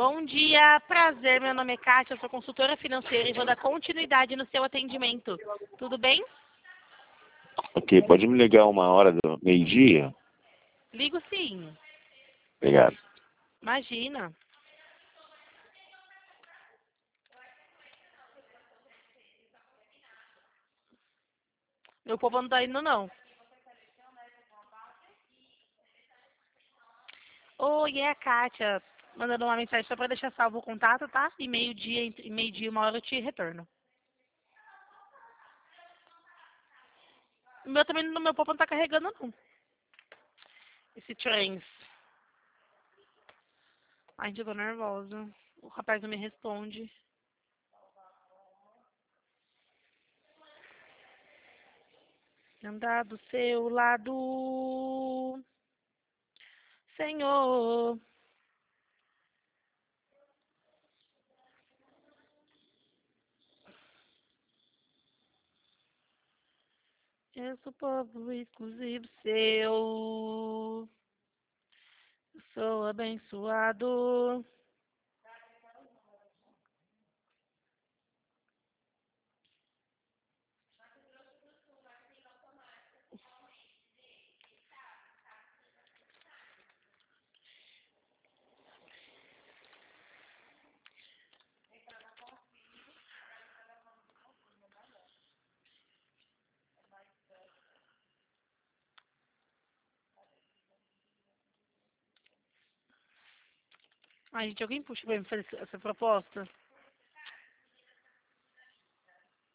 Bom dia, prazer. Meu nome é Kátia, eu sou consultora financeira e vou dar continuidade no seu atendimento. Tudo bem? Ok, pode me ligar uma hora do meio-dia? Ligo sim. Obrigado. Imagina. Meu povo não tá indo, não. Oi, é a Kátia. Mandando uma mensagem só para deixar salvo o contato, tá? E meio-dia, entre meio-dia e uma hora eu te retorno. O meu também, no meu povo não tá carregando, não. Esse trens. Ai, gente, eu tô nervosa. O rapaz não me responde. Andar do seu lado, Senhor. Eu sou povo exclusivo seu. Sou abençoado. Ai, gente, alguém puxa pra mim fazer essa proposta?